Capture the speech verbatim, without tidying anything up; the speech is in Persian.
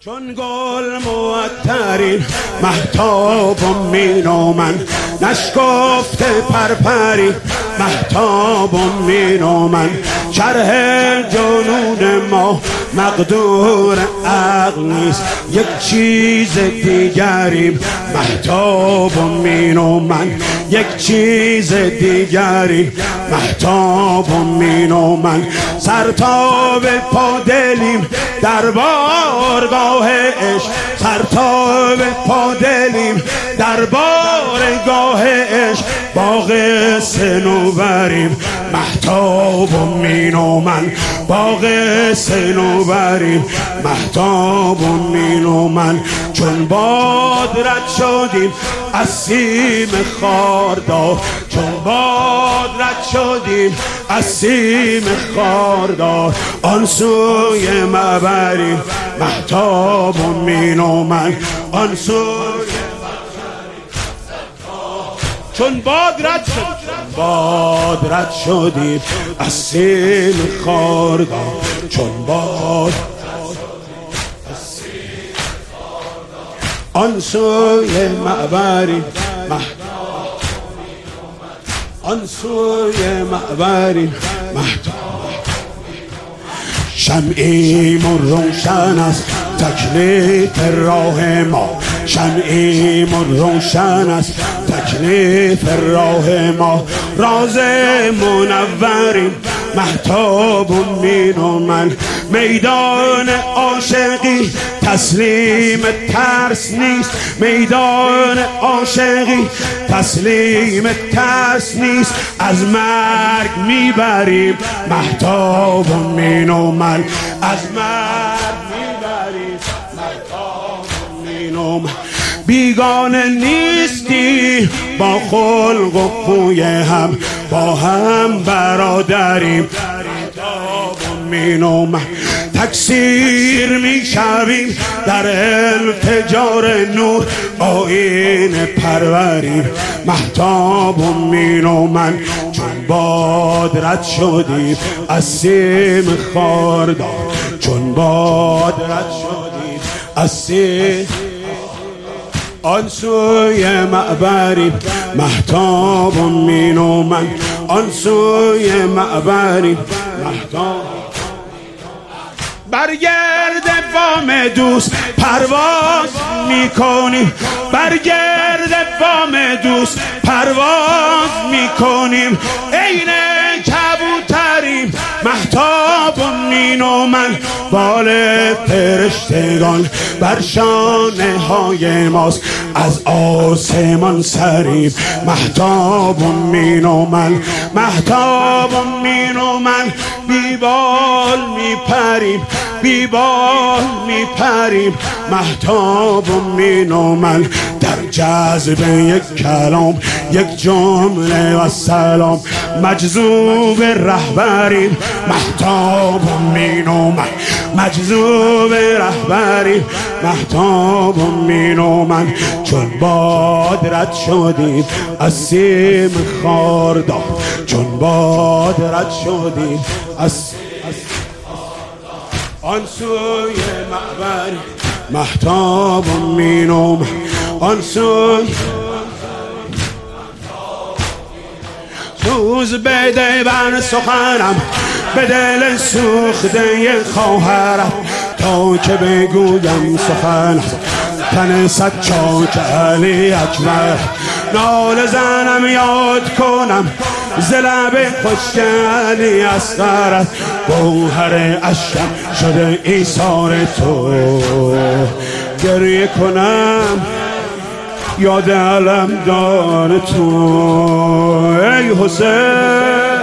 چون گل معطرین مهتاب و مینو من نشکفته پرپری مهتاب و مینو من شرح جنون ما مقدور عقل نیست یک چیز دیگری مهتاب و مینو من یک چیز دیگری مهتاب و مینو من سرتاب پادلیم در بارگاه عشق سرتاب پادلیم در بارگاه عشق باغ صنوبریم مهتاب و مینو من باغ صنوبریم مهتاب و مینو من چون باد رد شدیم از سیم خاردار چون باد رد شدیم از سیم خاردار آن سوی مبریم مهتاب و مینو من آن سوی چون باد رد شد باد رد شدیم از سیم خاردار چون باد آن سوی معبری آن سوی معبری شمعیم روشن است تکلیف راه ما شمعیم روشن است تکلیف راه ما راز منوریم مهتاب و مینو من میدان عاشقی تسلیم ترس نیست میدان عاشقی تسلیم ترس نیست از مرگ میبریم مهتاب و مینو من از مرگ میبریم مهتاب و مینو من بیگانه نیستی با خلق و خوی هم با هم برادریم مهتاب و مینو من تکثیر میشویم در التجار نور آیین پروریم مهتاب و مینو من چون باد رد شدیم از سیم خاردار چون باد رد شدیم از سیم آن سوی معبری مهتاب و مینو من آن سوی معبری مهتاب برگرد بام دوست پرواز میکنیم برگرد بام دوست پرواز میکنیم عین کبوتریم مهتاب و مینو من بال فرشتگان بر شانه های ماست از آسمان سریم مهتاب و مینو من مهتاب و مینو من بیبال میپریم بیبال میپریم مهتاب و مینو من در جذب یک کلام یک جمله و سلام مجذوب رهبریم مهتاب و مینو من مجذوب رهبریم مهتاب و مینو من چون باد رد شدیم از سیم خاردار چون باد رد شدیم از آن سوی معبری مهتاب و مینو من آن سوی سوز بده بر سخنم به دل سوخته خواهرم تا که بگویم سخن تن صد چاک علی اکبر نال زنم یاد کنم ز لب خشک علی اصغر گوهر اشکم شده ایثار تو گریه کنم یاد علم دار تو ای حسین